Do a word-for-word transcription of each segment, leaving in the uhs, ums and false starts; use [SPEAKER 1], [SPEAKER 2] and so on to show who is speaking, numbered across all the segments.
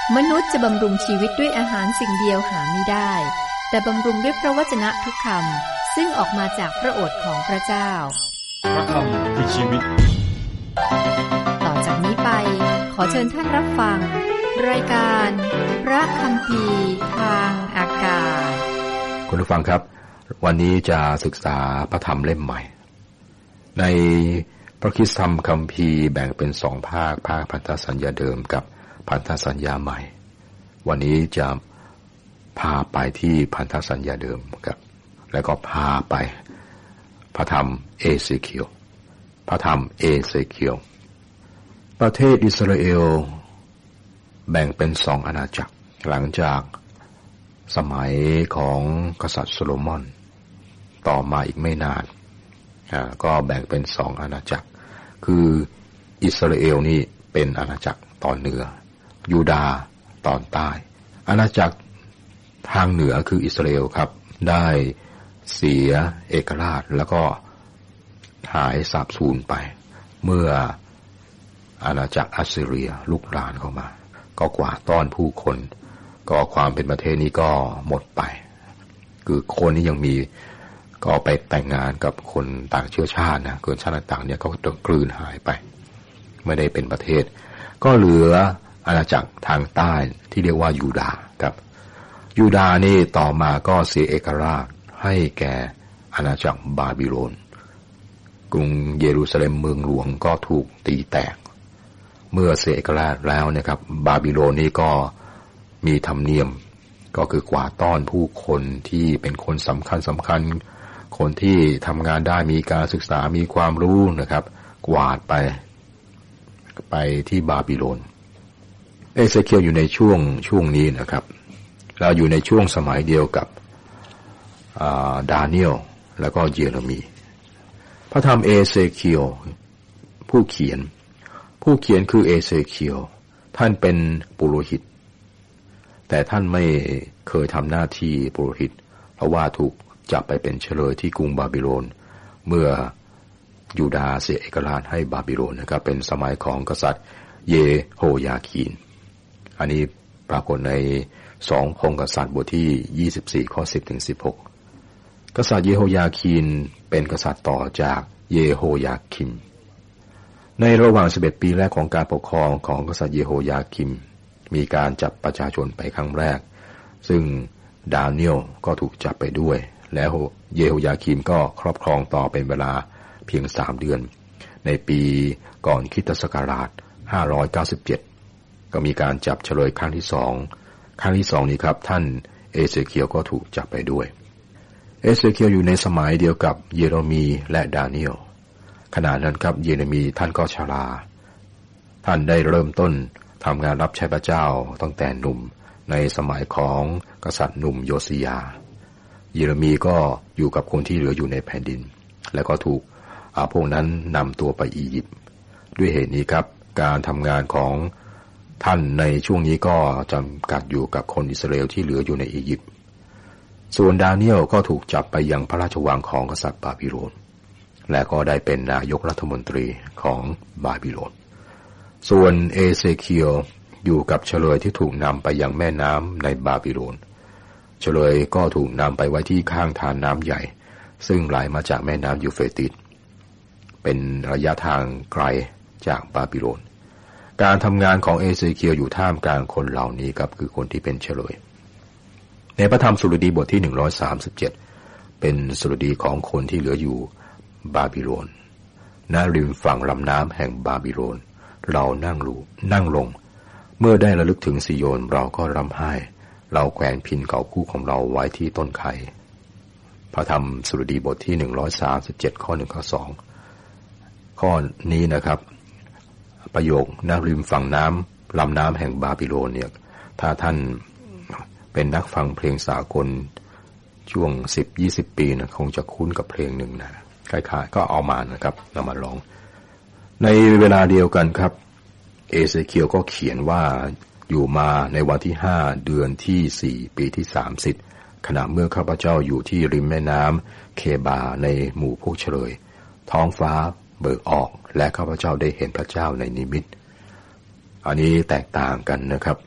[SPEAKER 1] มนุษย์จะบำรุงชีวิตด้วยอาหารสิ่งเดียวหาไม่ได้แต่บำรุงด้วยพระวจนะทุกคำซึ่งออกมาจากพระโอษฐ์ของพระเจ้า
[SPEAKER 2] พระคำคือชีวิต
[SPEAKER 1] ต่อจากนี้ไปขอเชิญท่านรับฟังรายการพระคัมภีร์ทางอากาศ
[SPEAKER 3] คุณผู้ฟังครับวันนี้จะศึกษาพระธรรมเล่มใหม่ในพระคริสตธรรมคัมภีร์แบ่งเป็นสองภาคภาคพันธสัญญาเดิมกับพันธสัญญาใหม่วันนี้จะพาไปที่พันธสัญญาเดิมครับแล้วก็พาไปพระธรรมเอเซเคียลพระธรรมเอเซเคียลประเทศอิสราเอลแบ่งเป็นสองอาณาจักรหลังจากสมัยของกษัตริย์โซโลมอนต่อมาอีกไม่นานก็แบ่งเป็นสองอาณาจักรคืออิสราเอลนี่เป็นอาณาจักรตอนเหนือยูดาห์ตอนใต้อาณาจักรทางเหนือคืออิสราเอลครับได้เสียเอกราชแล้วก็หายสาบสูญไปเมื่ออาณาจักรอัสซีเรียลุกรานเข้ามาก็กวาดต้อนผู้คนก็ความเป็นประเทศนี้ก็หมดไปคือคนนี้ยังมีก็ไปแต่งงานกับคนต่างเชื้อชาตินะคนชาติต่างๆเนี่ยก็กลืนหายไปไม่ได้เป็นประเทศก็เหลืออาณาจักรทางใต้ที่เรียกว่ายูดาห์ครับยูดาห์นี่ต่อมาก็เสียเอกราชให้แก่อาณาจักรบาบิโลนกรุงเยรูซาเล็มเมืองหลวงก็ถูกตีแตกเมื่อเสียเอกราชแล้วนะครับบาบิโลนนี่ก็มีธรรมเนียมก็คือกวาดต้อนผู้คนที่เป็นคนสำคัญสำคัญคนที่ทำงานได้มีการศึกษามีความรู้นะครับกวาดไปไปที่บาบิโลนเอเซเคียลอยู่ในช่วงช่วงนี้นะครับเราอยู่ในช่วงสมัยเดียวกับดาเนียลแล้วก็เยเรมีพระธรรมเอเซเคียลผู้เขียนผู้เขียนคือเอเซเคียลท่านเป็นปุโรหิตแต่ท่านไม่เคยทำหน้าที่ปุโรหิตเพราะว่าถูกจับไปเป็นเฉลยที่กรุงบาบิโลนเมื่อยูดาห์เสียเอกราชให้บาบิโลนนะครับเป็นสมัยของกษัตริย์เยโฮยาคีนอันนี้ปรากฏในสองพงศ์กษัตริย์บทที่ยี่สิบสี่ข้อสิบถึงสิบหกกษัตริย์เยโฮยาคีนเป็นกษัตริย์ต่อจากเยโฮยาคิมในระหว่างสิบเอ็ดปีแรกของการปกครองของกษัตริย์เยโฮยาคิมมีการจับประชาชนไปครั้งแรกซึ่งดาเนียลก็ถูกจับไปด้วยแล้วเยโฮยาคิมก็ครอบครองต่อเป็นเวลาเพียงสามเดือนในปีก่อนคริสตศักราชห้าร้อยเก้าสิบเจ็ดก็มีการจับเฉลยครั้งที่สองครั้งที่สองนี้ครับท่านเอเซเคียลก็ถูกจับไปด้วยเอเซเคียลอยู่ในสมัยเดียวกับเยเรมีและดาเนียลขณะนั้นครับเยเรมีท่านก็ชราท่านได้เริ่มต้นทำงานรับใช้พระเจ้าตั้งแต่หนุ่มในสมัยของกษัตริย์หนุ่มโยซียาเยเรมีก็อยู่กับคนที่เหลืออยู่ในแผ่นดินแล้วก็ถูกพวกนั้นนำตัวไปอียิปต์ด้วยเหตุนี้ครับการทำงานของท่านในช่วงนี้ก็จำกัดอยู่กับคนอิสราเอลที่เหลืออยู่ในอียิปต์ส่วนดาเนียลก็ถูกจับไปยังพระราชวังของกษัตริย์บาบิโลนและก็ได้เป็นนายกรัฐมนตรีของบาบิโลนส่วนเอเซเคียลอยู่กับเฉลยที่ถูกนำไปยังแม่น้ำในบาบิโลนเฉลยก็ถูกนำไปไว้ที่ข้างทานน้ำใหญ่ซึ่งไหลมาจากแม่น้ำยูเฟรติสเป็นระยะทางไกลจากบาบิโลนการทำงานของเอเซเคียลอยู่ท่ามกลางคนเหล่านี้ครับคือคนที่เป็นเฉลยในพระธรรมสดุดีบทที่หนึ่งร้อยสามสิบเจ็ดเป็นสดุดีของคนที่เหลืออยู่บาบิโลนณริมฝั่งลำน้ำแห่งบาบิโลนเรานั่งรูนั่งลงเมื่อได้ระลึกถึงซิโยนเราก็ร่ำไห้เราแขวนพินเก่าคู่ของเราไว้ที่ต้นไทรพระธรรมสดุดีบทที่หนึ่งร้อยสามสิบเจ็ดข้อหนึ่งข้อสองข้อนี้นะครับประโยคนั่งริมฝั่งน้ำลำน้ำแห่งบาบิโลนเนี่ยถ้าท่านเป็นนักฟังเพลงสากลช่วง สิบถึงยี่สิบ ปีนะคงจะคุ้นกับเพลงหนึ่งนะคล้ายๆก็เอามานะครับนำมาร้องในเวลาเดียวกันครับเอเซเคียลก็เขียนว่าอยู่มาในวันที่ห้าเดือนที่สี่ปีที่สามสิบขณะเมื่อข้าพเจ้าอยู่ที่ริมแม่น้ำเคบาในหมู่พวกเฉลยท้องฟ้าเบิกออกและข้าพเจ้าได้เห็นพระเจ้าในนิมิตอันนี้แตกต่างกันนะครับ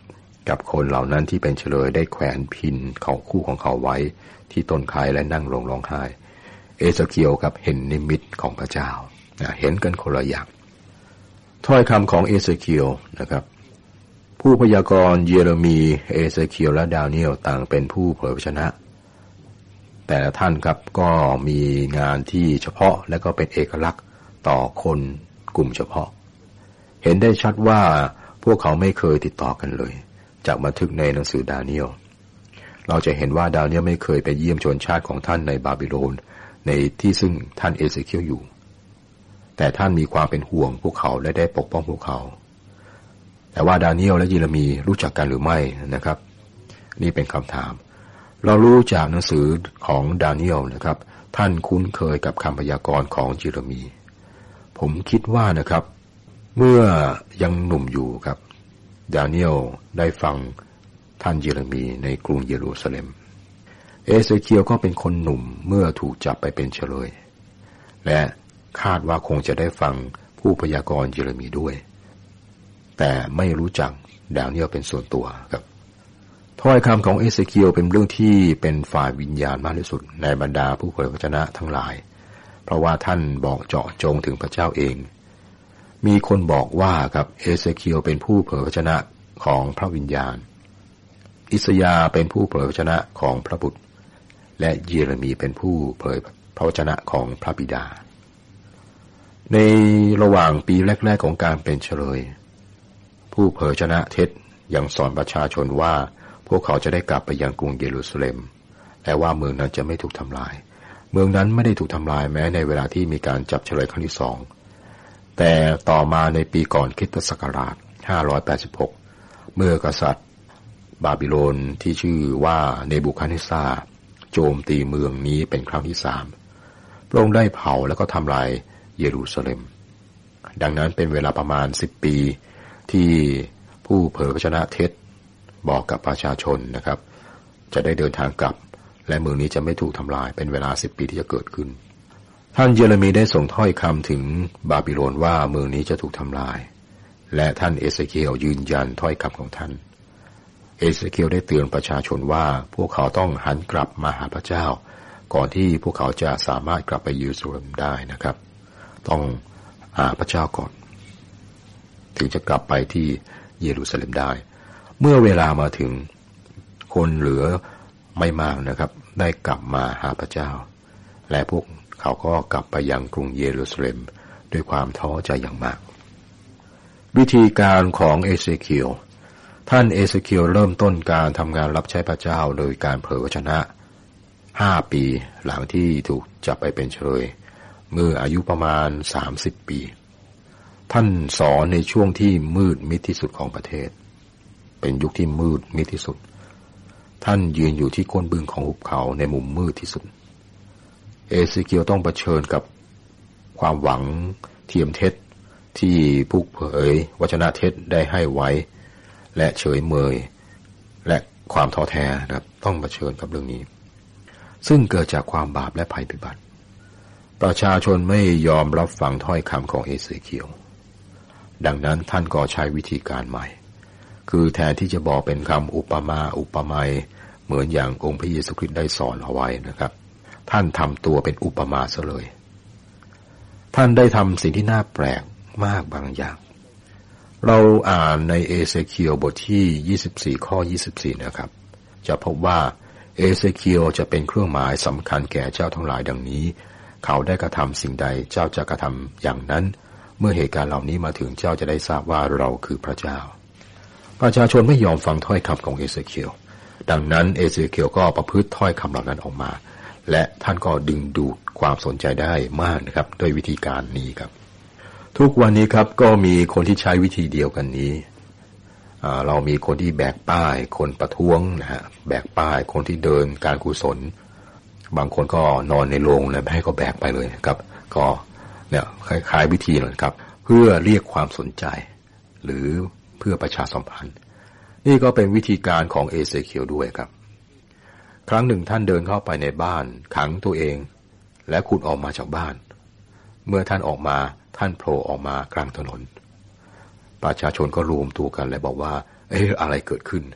[SPEAKER 3] กับคนเหล่านั้นที่เป็นเฉลยได้แขวนพินเขาคู่ของเขาไว้ที่ต้นไคร้และนั่งลงร้องไห้เอเสเคียลกับเห็นนิมิตของพระเจ้าเห็นกันคนละอย่างถ้อยคำของเอเสเคียลนะครับผู้พยากรณ์เยเรมีเอเสเคียลและดาเนียลต่างเป็นผู้เผยพระชนะแต่ละท่านครับก็มีงานที่เฉพาะและก็เป็นเอกลักษณ์ต่อคนกลุ่มเฉพาะเห็นได้ชัดว่าพวกเขาไม่เคยติดต่อกันเลยจากบันทึกในหนังสือดาเนียลเราจะเห็นว่าดาเนียลไม่เคยไปเยี่ยมชนชาติของท่านในบาบิโลนในที่ซึ่งท่านเอเสเคียลอยู่แต่ท่านมีความเป็นห่วงพวกเขาและได้ปกป้องพวกเขาแต่ว่าดาเนียลและเยเรมีรู้จักกันหรือไม่นะครับนี่เป็นคำถามเรารู้จากหนังสือของดาเนียลนะครับท่านคุ้นเคยกับคำพยากรณ์ของเยเรมีผมคิดว่านะครับเมื่อยังหนุ่มอยู่ครับดาเนียลได้ฟังท่านเยเรมีในกรุงเยรูซาเล็มเอเสเคียลก็เป็นคนหนุ่มเมื่อถูกจับไปเป็นเฉลยและคาดว่าคงจะได้ฟังผู้พยากรณ์เยเรมีด้วยแต่ไม่รู้จักดาเนียลเป็นส่วนตัวครับถ้อยคำของเอเสเคียลเป็นเรื่องที่เป็นฝ่ายวิญญาณมากที่สุดในบรรดาผู้เผยพระวจนะทั้งหลายเพราะว่าท่านบอกเจาะจงถึงพระเจ้าเองมีคนบอกว่าครับเอเสเคียลเป็นผู้เผยพระวจนะของพระวิญญาณอิสยาห์เป็นผู้เผยพระวจนะของพระบุตรและเยเรมีเป็นผู้เผยพระวจนะของพระบิดาในระหว่างปีแรกๆของการเป็นเฉลยผู้เผยพระวจนะเท็จยังสอนประชาชนว่าพวกเขาจะได้กลับไปยังกรุงเยรูซาเล็มแต่ว่าเมืองนั้นจะไม่ถูกทำลายเมืองนั้นไม่ได้ถูกทำลายแม้ในเวลาที่มีการจับเฉลยครั้งที่สองแต่ต่อมาในปีก่อนคริสตศักราชห้าร้อยแปดสิบหกเมื่อกษัตริย์บาบิโลนที่ชื่อว่าเนบูคัดเนสซาร์โจมตีเมืองนี้เป็นครั้งที่สามพระองค์ได้เผาแล้วก็ทำลายเยรูซาเล็มดังนั้นเป็นเวลาประมาณสิบปีที่ผู้เผยพระวจนะเท็จบอกกับประชาชนนะครับจะได้เดินทางกลับและเมืองนี้จะไม่ถูกทำลายเป็นเวลาสิบปีที่จะเกิดขึ้นท่านเยเรมีได้ส่งถ้อยคำถึงบาบิโลนว่าเมืองนี้จะถูกทำลายและท่านเอเสเคียลยืนยันถ้อยคำของท่านเอเสเคียลได้เตือนประชาชนว่าพวกเขาต้องหันกลับมาหาพระเจ้าก่อนที่พวกเขาจะสามารถกลับไปเยรูซาเล็มได้นะครับต้องหาพระเจ้าก่อนถึงจะกลับไปที่เยรูซาเล็มได้เมื่อเวลามาถึงคนเหลือไม่มากนะครับได้กลับมาหาพระเจ้าและพวกเขาก็กลับไปยังกรุงเยรูซาเล็มด้วยความท้อใจอย่างมากวิธีการของเอเสเคียลท่านเอเสเคียลเริ่มต้นการทำงานรับใช้พระเจ้าโดยการเผยพระวจนะห้าปีหลังที่ถูกจับไปเป็นเฉลยเมื่ออายุประมาณสามสิบปีท่านสอนในช่วงที่มืดมิดที่สุดของประเทศเป็นยุคที่มืดมิดที่สุดท่านยืนอยู่ที่ก้นบึงของหุบเขาในมุมมืดที่สุดเอเสเคียลต้องเผชิญกับความหวังเทียมเท็จที่ผู้เผยวจนะเท็จได้ให้ไว้และเฉยเมยและความท้อแท้นะครับต้องเผชิญกับเรื่องนี้ซึ่งเกิดจากความบาปและภัยพิบัติประชาชนไม่ยอมรับฟังถ้อยคำของเอเสเคียลดังนั้นท่านก็ใช้วิธีการใหม่คือแทนที่จะบอกเป็นคำอุปมาอุปไมยเหมือนอย่างองค์พระเยซูคริสต์ได้สอนเอาไว้นะครับท่านทำตัวเป็นอุปมาซะเลยท่านได้ทำสิ่งที่น่าแปลกมากบางอย่างเราอ่านในเอเสเคียลบทที่ยี่สิบสี่ข้อยี่สิบสี่นะครับจะพบว่าเอเสเคียลจะเป็นเครื่องหมายสำคัญแก่เจ้าทั้งหลายดังนี้เขาได้กระทำสิ่งใดเจ้าจะกระทำอย่างนั้นเมื่อเหตุการณ์เหล่านี้มาถึงเจ้าจะได้ทราบว่าเราคือพระเจ้าประชาชนไม่ยอมฟังถ้อยคำของเอเสเคียลดังนั้นเอเสเคียลก็ประพฤติถ้อยคำเหล่านั้นออกมาและท่านก็ดึงดูดความสนใจได้มากนะครับด้วยวิธีการนี้ครับทุกวันนี้ครับก็มีคนที่ใช้วิธีเดียวกันนี้เรามีคนที่แบกป้ายคนประท้วงนะฮะแบกป้ายคนที่เดินการกุศลบางคนก็นอนในโรงแล้วให้เขาแบกไปเลยครับก็เนี่ยคล้ายๆวิธีนะครับเพื่อเรียกความสนใจหรือเพื่อประชาสัมพันธ์นี่ก็เป็นวิธีการของเอเสเคียลด้วยครับครั้งหนึ่งท่านเดินเข้าไปในบ้านขังตัวเองและขุดออกมาจากบ้านเมื่อท่านออกมาท่านโผล่ออกมากลางถนนประชาชนก็รวมตัวกันและบอกว่าเอ๊ะอะไรเกิดขึ้น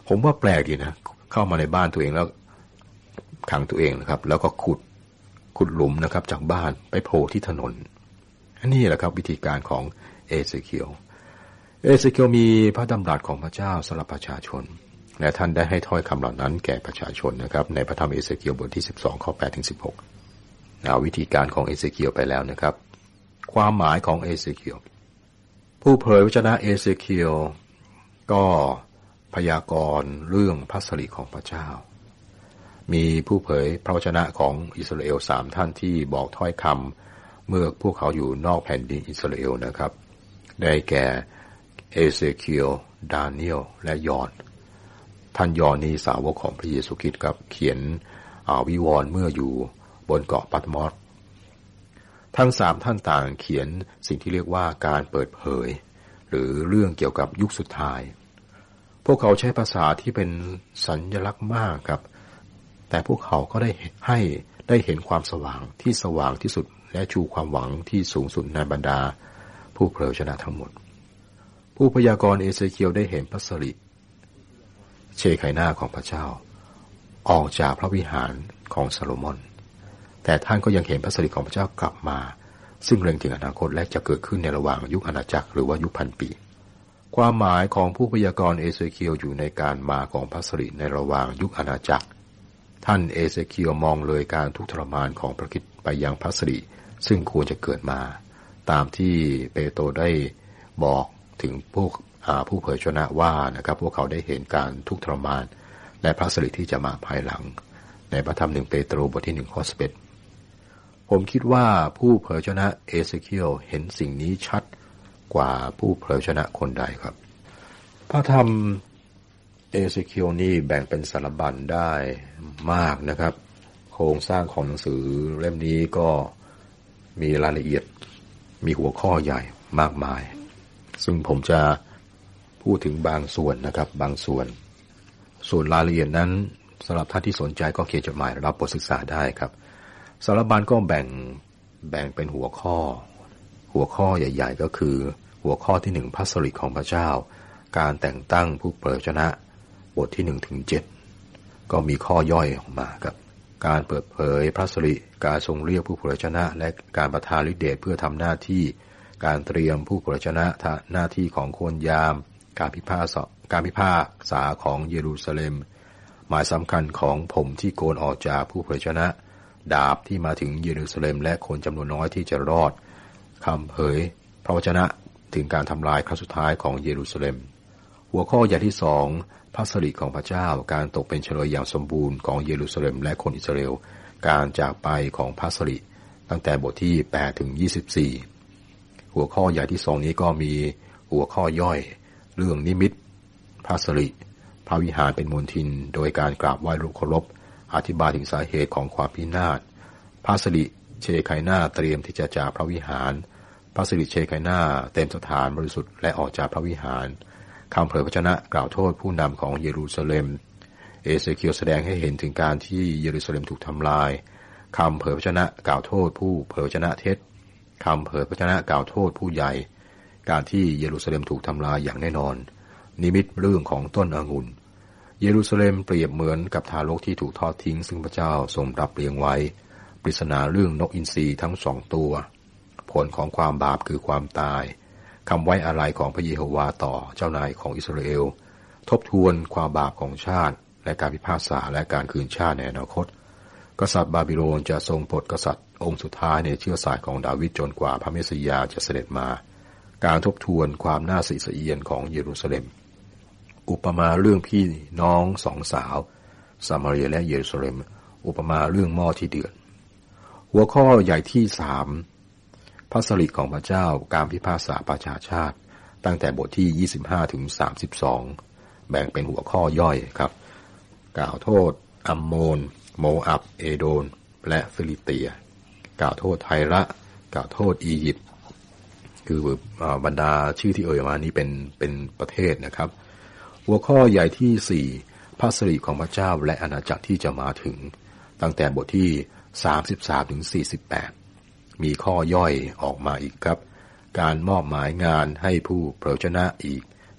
[SPEAKER 3] ผมว่าแปลกดีนะเข้ามาในบ้านตัวเองแล้วขังตัวเองนะครับแล้วก็ขุดขุดหลุมนะครับจากบ้านไปโผล่ที่ถนนอันนี้แหละครับวิธีการของเอเซเคียลเอเซเคียลมีพระดำรัสของพระเจ้าสำหรับประชาชนและท่านได้ให้ถ้อยคำเหล่านั้นแก่ประชาชนนะครับในพระธรรมเอเซเคียลบทที่สิบสองข้อแปดถึงสิบหกเอาวิธีการของเอเซเคียลไปแล้วนะครับความหมายของเอเซเคียลผู้เผยวจนะเอเซเคียลก็พยากรณ์เรื่องพระสิริของพระเจ้ามีผู้เผยพระวจนะของอิสราเอลสามท่านที่บอกถ้อยคำเมื่อพวกเขาอยู่นอกแผ่นดินอิสราเอลนะครับได้แก่เอเซเคียลดาเนียลและยอห์นท่านยอห์นนี่สาวกของพระเยซูคริสต์ครับเขียนวิวรณ์เมื่ออยู่บนเกาะปัตมอสทั้งสามท่านต่างเขียนสิ่งที่เรียกว่าการเปิดเผยหรือเรื่องเกี่ยวกับยุคสุดท้ายพวกเขาใช้ภาษาที่เป็นสัญลักษณ์มากครับแต่พวกเขาก็ได้ให้ได้เห็นความสว่างที่สว่างที่สุดและชูความหวังที่สูงสุดในบรรดาผู้เผยชนะทั้งหมดผู้พยากรณ์เอเซเคียลได้เห็นพระสิริเชไคนาของพระเจ้าออกจากพระวิหารของซาโลมอนแต่ท่านก็ยังเห็นพระสิริของพระเจ้ากลับมาซึ่งเล็งถึงอนาคตและจะเกิดขึ้นในระหว่างยุคอาณาจักรหรือว่ายุคพันปีความหมายของผู้พยากรณ์เอเซเคียลอยู่ในการมาของพระสิริในระหว่างยุคอาณาจักรท่านเอเซเคียลมองเลยการทุกข์ทรมานของพระคริสต์ไปยังพระสิริซึ่งควรจะเกิดมาตามที่เปโตรได้บอกถึงพวกผู้เผยชนะว่านะครับพวกเขาได้เห็นการทุกข์ทรมานและพระสิริที่จะมาภายหลังในพระธรรมหนึ่งเปโตรบทที่หนึ่งข้อสิบเอ็ดผมคิดว่าผู้เผยชนะเอเซเคียลเห็นสิ่งนี้ชัดกว่าผู้เผยชนะคนใดครับพระธรรมเอเซเคียลนี่แบ่งเป็นสารบัญได้มากนะครับโครงสร้างของหนังสือเล่มนี้ก็มีรายละเอียดมีหัวข้อใหญ่มากมายซึ่งผมจะพูดถึงบางส่วนนะครับบางส่วนส่วนรายละเอียดนั้นสำหรับท่านที่สนใจก็เขียนจดหมายรับบทศึกษาได้ครับสารบัญก็แบ่งแบ่งเป็นหัวข้อหัวข้อใหญ่ๆก็คือหัวข้อที่หนึ่งพระสิริของพระเจ้าการแต่งตั้งผู้เผยชนะบทที่หนึ่งถึงเจ็ดก็มีข้อย่อยออกมาครับการเปิดเผยพระสิริการทรงเรียกผู้เผยชนะและการประทานฤทธิเดชเพื่อทำหน้าที่การเตรียมผู้เผยชนะหน้าที่ของคนยามการพิพากษาการพิพากษาของเยรูซาเล็มหมายสำคัญของผมที่โกนออกจากผู้เผยชนะดาบที่มาถึงเยรูซาเล็มและคนจำนวนน้อยที่จะรอดคำเผยพระวจนะถึงการทำลายครั้งสุดท้ายของเยรูซาเล็มหัวข้อใหญ่ที่สองพระสิริของพระเจ้าการตกเป็นเฉลยอย่างสมบูรณ์ของเยรูซาเล็มและคนอิสราเอลการจากไปของพระสิริตั้งแต่บทที่แปดถึงยี่สิบสี่หัวข้อใหญ่ที่สองนี้ก็มีหัวข้อย่อยเรื่องนิมิตพระสิริพระวิหารเป็นมณฑินโดยการกราบไหว้รูปเคารพอธิบายถึงสาเหตุของความพินาศพระสิริเชไคนาเตรียมที่จะจากพระวิหารพระสิริเชไคนาเต็มสถานบริสุทธิ์และออกจากพระวิหารคำเผยพระวจนะกล่าวโทษผู้นำของเยรูซาเล็มเอเซเคียลแสดงให้เห็นถึงการที่เยรูซาเล็มถูกทำลายคำเผยพระวจนะกล่าวโทษผู้เผยพระวจนะเท็จคำเผยพระวจนะกล่าวโทษผู้ใหญ่การที่เยรูซาเล็มถูกทำลายอย่างแน่นอนนิมิตเรื่องของต้นองุ่นเยรูซาเล็มเปรียบเหมือนกับทารกที่ถูกทอดทิ้งซึ่งพระเจ้าทรงรับเลี้ยงไว้ปริศนาเรื่องนกอินทรีทั้งสองตัวผลของความบาปคือความตายคำไว้อาลัยของพระเยโฮวาต่อเจ้านายของอิสราเอลทบทวนความบาปของชาติและการพิพากษาและการคืนชาติในอนาคตกษัตริย์บาบิโลนจะทรงปลดกษัตริย์องค์สุดท้ายในเชื้อสายของดาวิดจนกว่าพระเมสสิยาจะเสด็จมาการทบทวนความน่าสิสะเอียนของเยรูซาเล็มอุปมาเรื่องพี่น้องสองสาวซามาเรียและเยรูซาเล็มอุปมาเรื่องหม้อที่เดือดหัวข้อใหญ่ที่สามพระสิริของพระเจ้าการพิพากษาประชาชาติตั้งแต่บทที่ยี่สิบห้าถึงสามสิบสองแบ่งเป็นหัวข้อย่อยครับกล่าวโทษอัมโมนโมอับเอโดนและฟิลิสเตียกล่าวโทษไทระกล่าวโทษอียิปต์คือบรรดาชื่อที่เอ่ยมานี้เป็นเป็นประเทศนะครับหัวข้อใหญ่ที่สี่พระสิริของพระเจ้าและอาณาจักรที่จะมาถึงตั้งแต่บทที่สามสิบสามถึงสี่สิบแปดมีข้อย่อยออกมาอีกครับการมอบหมายงานให้ผู้เผยพระวจนะอีก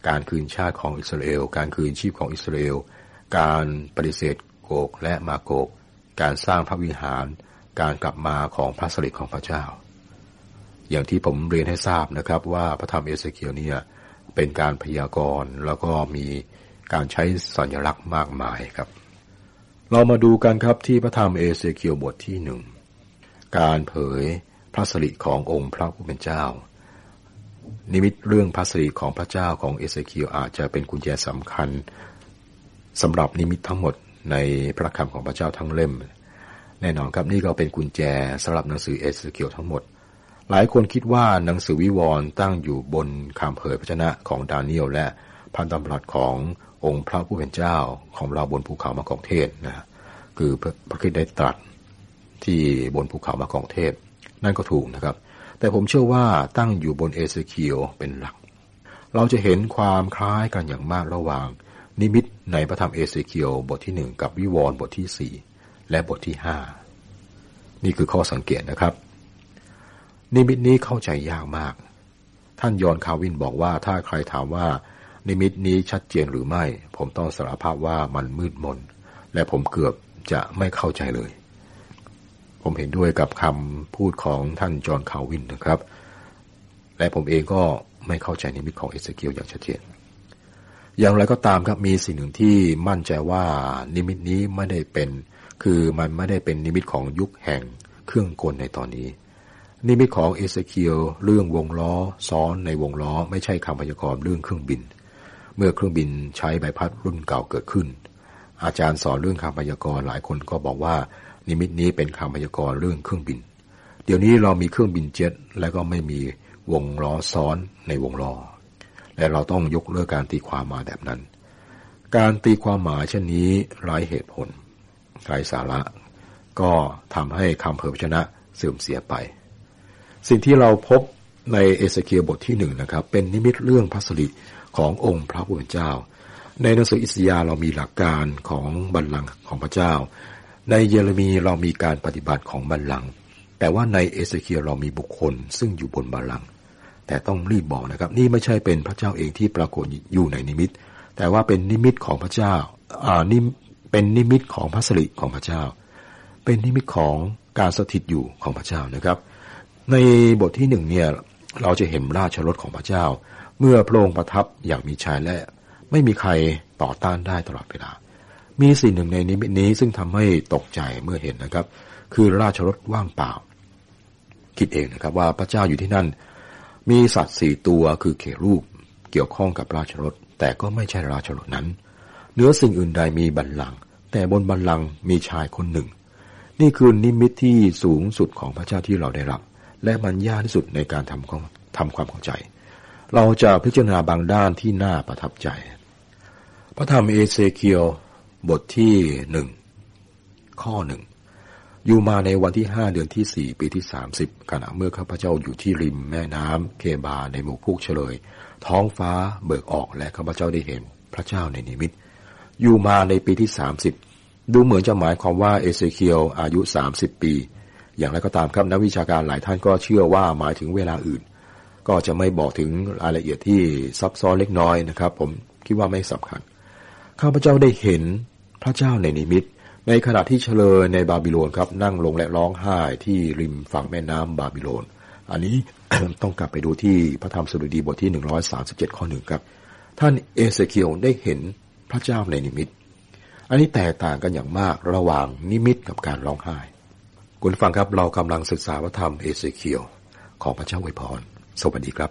[SPEAKER 3] การคืนชาติของอิสราเอลการคืนชีพของอิสราเอลการปฏิเสธโกกและมาโกกการสร้างพระวิหารการกลับมาของพระสิริของพระเจ้าอย่างที่ผมเรียนให้ทราบนะครับว่าพระธรรมเอเสเคียลเนี่ยเป็นการพยากรณ์แล้วก็มีการใช้สัญลักษณ์มากมายครับเรามาดูกันครับที่พระธรรมเอเสเคียลบทที่หนึ่งการเผยพระสิริขององค์พระผู้เป็นเจ้านิมิตเรื่องพระสิริของพระเจ้าของเอเสเคียลอาจจะเป็นกุญแจสำคัญสำหรับนิมิตทั้งหมดในพระคำของพระเจ้าทั้งเล่มแน่นอนครับนี่ก็เป็นกุญแจสำหรับหนังสือเอเสเคียลทั้งหมดหลายคนคิดว่าหนังสือวิวรณ์ตั้งอยู่บนคำเผยพระชนะของดาเนียลและพันธบัตรขององค์พระผู้เป็นเจ้าของเราบนภูเขามะกอกเทศนะคือพระคริสต์ได้ตรัสที่บนภูเขามะกอกเทศนั่นก็ถูกนะครับแต่ผมเชื่อว่าตั้งอยู่บนเอเสเคียลเป็นหลักเราจะเห็นความคล้ายกันอย่างมากระหว่างนิมิตในพระธรรมเอเสเคียลบทที่หนึ่งกับวิวรณ์บทที่สี่และบทที่ห้านี่คือข้อสังเกตนะครับนิมิตนี้เข้าใจยากมากท่านยอห์นคาร์วินบอกว่าถ้าใครถามว่านิมิตนี้ชัดเจนหรือไม่ผมต้องสารภาพว่ามันมืดมนและผมเกือบจะไม่เข้าใจเลยผมเห็นด้วยกับคำพูดของท่านจอห์นคาร์วินนะครับและผมเองก็ไม่เข้าใจนิมิตของเอเสเคียลอย่างชัดเจนอย่างไรก็ตามครับมีสิ่งหนึ่งที่มั่นใจว่านิมิตนี้ไม่ได้เป็นคือมันไม่ได้เป็นนิมิตของยุคแห่งเครื่องกลในตอนนี้นิมิตของเอเสเคียลเรื่องวงล้อซ้อนในวงล้อไม่ใช่คำพยากรณ์เรื่องเครื่องบินเมื่อเครื่องบินใช้ใบพัดรุ่นเก่าเกิดขึ้นอาจารย์สอนเรื่องคำพยากรณ์หลายคนก็บอกว่านิมิตนี้เป็นคำพยากรณ์เรื่องเครื่องบินเดี๋ยวนี้เรามีเครื่องบินเจ็ตและก็ไม่มีวงล้อซ้อนในวงล้อและเราต้องยกเลิกการตีความมาแบบนั้นการตีความหมายเช่นนี้ไร้เหตุผลไร้สาระก็ทำให้คำเผยพระชนะเสื่อมเสียไปสิ่งที่เราพบในเอเสเคียลบทที่หนึ่งนะครับเป็นนิมิตเรื่องพระสิริขององค์พระผู้เป็นเจ้าในหนังสืออิสยาห์เรามีหลักการของบัลลังก์ของพระเจ้าในเยเรมีเรามีการปฏิบัติของบัลลังก์แต่ว่าในเอเสเคียลเรามีบุคคลซึ่งอยู่บนบัลลังก์แต่ต้องรีบบอกนะครับนี่ไม่ใช่เป็นพระเจ้าเองที่ปรากฏอยู่ในนิมิตแต่ว่าเป็นนิมิตของพระเจ้าอ่านี่เป็นนิมิตของพระสิริของพระเจ้าเป็นนิมิตของการสถิตอยู่ของพระเจ้านะครับในบทที่หนึ่งเนี่ยเราจะเห็นราชรถของพระเจ้าเมื่อพระองค์ประทับอย่างมีชัยและไม่มีใครต่อต้านได้ตลอดเวลามีสิ่งหนึ่งในนิมิตนี้ซึ่งทำให้ตกใจเมื่อเห็นนะครับคือราชรถว่างเปล่าคิดเองนะครับว่าพระเจ้าอยู่ที่นั่นมีสัตว์สี่ตัวคือเครูบเกี่ยวข้องกับราชรถแต่ก็ไม่ใช่ราชรถนั้นเหนือสิ่งอื่นใดมีบัลลังก์แต่บนบัลลังก์มีชายคนหนึ่งนี่คือนิมิตที่สูงสุดของพระเจ้าที่เราได้รับและมันยากที่สุดในการทำทำความเข้าใจเราจะพิจารณาบางด้านที่น่าประทับใจพระธรรมเอเสเคียลบทที่หนึ่งข้อหนึ่งอยู่มาในวันที่ห้าเดือนที่สี่ปีที่สามสิบขณะเมื่อข้าพเจ้าอยู่ที่ริมแม่น้ำเคบาในหมู่พวกเฉลยท้องฟ้าเบิกออกและข้าพเจ้าได้เห็นพระเจ้าในนิมิตอยู่มาในปีที่สามสิบดูเหมือนจะหมายความว่าเอเสเคียลอายุสามสิบปีอย่างไรก็ตามครับนักวิชาการหลายท่านก็เชื่อว่าหมายถึงเวลาอื่นก็จะไม่บอกถึงรายละเอียดที่ซับซ้อนเล็กน้อยนะครับผมคิดว่าไม่สำคัญข้าพเจ้าได้เห็นพระเจ้าในนิมิตในขณะที่เฉลยในบาบิโลนครับนั่งลงและร้องไห้ที่ริมฝั่งแม่น้ำบาบิโลนอันนี้ ต้องกลับไปดูที่พระธรรมสดุดีบทที่หนึ่งร้อยสามสิบเจ็ดข้อหนึ่งครับท่านเอเสเคียลได้เห็นพระเจ้าในนิมิตอันนี้แตกต่างกันอย่างมากระหว่างนิมิตกับการร้องไห้คุณฟังครับเรากำลังศึกษาพระธรรมเอเสเคียลของพระเจ้าอวยพรสวัสดีครับ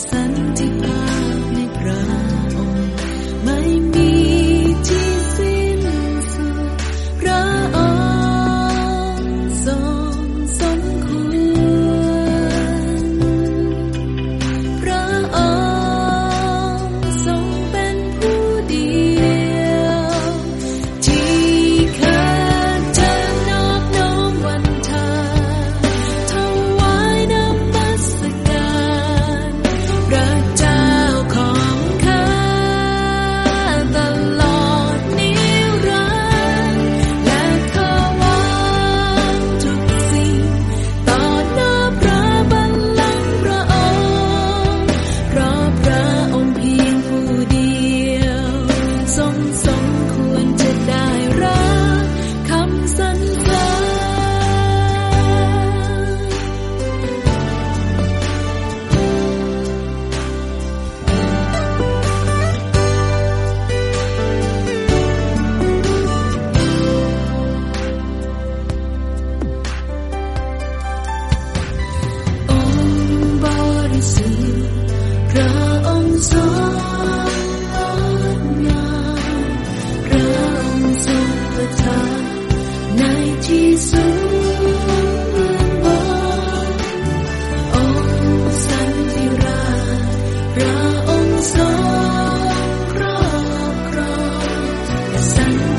[SPEAKER 4] ที่ภาคในพระองค์ไม่มีที่สิ้นสัญ